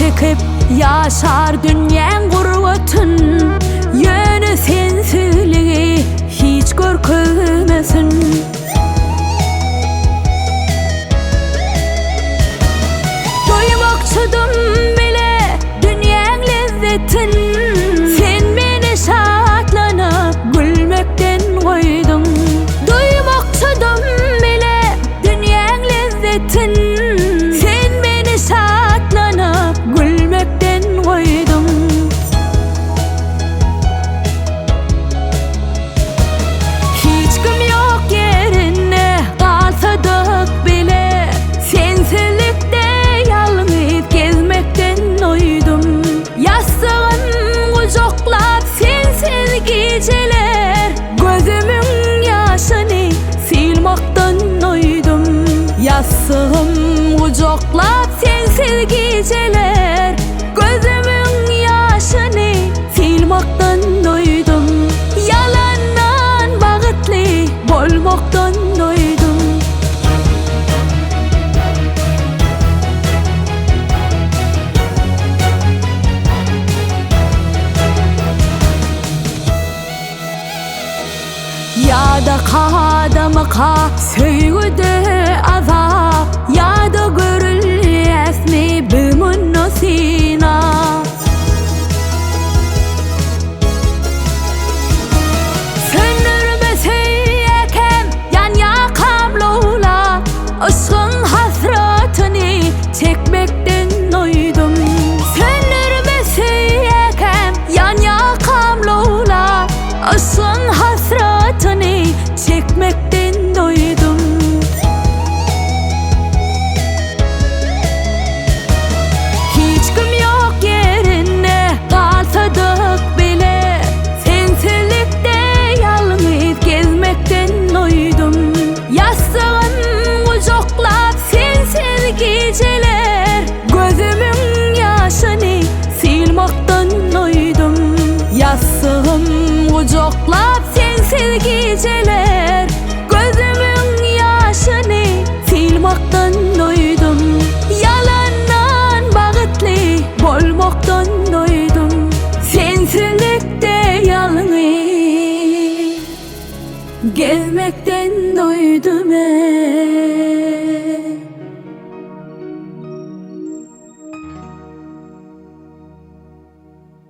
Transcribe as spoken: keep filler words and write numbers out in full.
çekip yaşar dünyanın gurbetın. Yönü sensizliği hiç görkemesin. Doymakçıdım bile dünyanın lezzetin. Sen beni şatlanıp gülmekten koydun. Doymakçıdım bile dünyanın lezzetin. Sen beni şatlanıp gülmekten koydun. Hiç kim yok yerine kalsadık bile. Sensizlikte yalnız gezmekten doydum. Yastığım kucaklap sensiz geceler. Gözümün yaşını silmaktan doydum. Yastığım kucaklap sensiz geceler. Gözümün yaşını silmaktan doydum. Yalandan bağıtlı bolmaktan doydum. Ya da kadamaka söygüde azap. Ya da görülesmi bimun nasina. Söndürmeseyken yan yakam loğla. Aşkın hasratını çekmekten doydum. Söndürmeseyken yan yakam loğla. Aşkın hasratını çekmekten doydum. Hiç kim yok yerine kalsadık bile. Sensizlikte yalnız gezmekten doydum. Yastığım kucaklap sensiz geceler. Gözümün yaşını silmaktan doydum. Yastığım kucaklap sensiz geceler. Gözümün yaşını silmaktan doydum. Yalandan bağıtlı bolmaktan doydum. Sensizlikte yalnız gezmekten doydum.